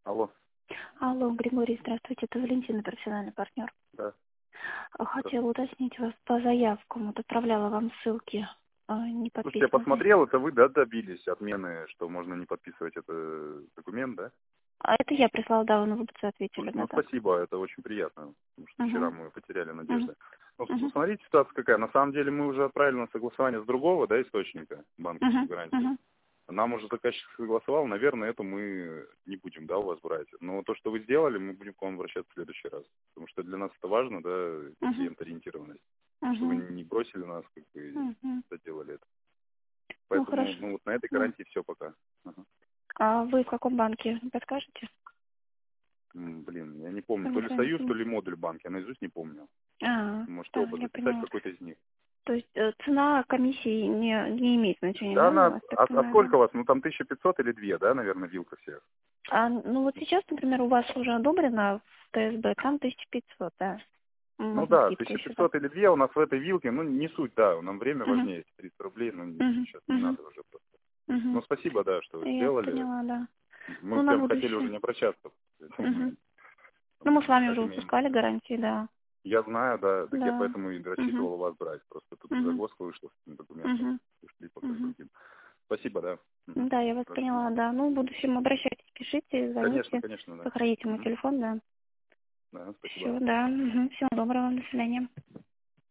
Алло, Алло, Григорий, здравствуйте, это Валентина, профессиональный партнер. да. Хотела уточнить вас по заявкам. Вот отправляла вам ссылки. Не Слушайте, я подписаны. посмотрел, это вы, да, добились отмены, что можно не подписывать этот документ, да? Это я прислала, да, вы на ВБЦ ответили Слушайте, на ну это. спасибо, это очень приятно, потому что вчера Угу. мы потеряли Угу. надежды. Ну, Угу. смотрите, ситуация какая. На самом деле мы уже отправили на согласование с другого, да, источника банковской Угу. гарантии. Угу. Нам уже заказчик согласовал, наверное, это мы не будем, да, у вас брать. Но то, что вы сделали, мы будем к вам обращаться в следующий раз. Потому что для нас это важно, да, Угу. клиент-ориентированность. Что вы Угу. не бросили нас, как бы, Угу. доделали это. Ну, Поэтому, хорошо. ну, вот на этой Ну, гарантии все пока. Ага. а вы в каком банке? Подскажете? Блин, я не помню, то ли Союз, то Информация. ли Модуль банк, я наизусть не помню. Можете Да, оба я записать, поняла. какой-то из них. То есть цена комиссии не имеет значения, Да, да, она, у вас, так а понимаю, да? сколько у вас? Ну, там 1500 или 2, да, наверное, вилка всех? Ну вот сейчас, например, у вас уже одобрено в ТСБ, там 1500, да. Ну Можно да, скидку еще, да. 1500 или 2 у нас в этой вилке, ну, не суть, да, нам время Угу. важнее, 300 рублей, ну, Угу. сейчас не Угу. надо уже просто. Угу. Ну, спасибо, да, что вы Я сделали. поняла, да. Мы Ну, на прям хотели уже будущее. не обращаться. Угу. Ну, Потому мы с что мы вами уже хотим. выпускали гарантии, да. Я знаю, да, так я Да. поэтому и Угу. рассчитывал у вас брать. Просто тут Угу. загвоздка вышла с этим документом, Угу. ушли пока с Угу. другим. Спасибо, да. Мгм. Да, я вас Хорошо. поняла, да. Ну, в будущем обращайтесь, пишите, Конечно, звоните, конечно, да. сохраните мой Мгм. телефон, да. Да, спасибо Все, вам. да. Угу. Всего доброго, до свидания.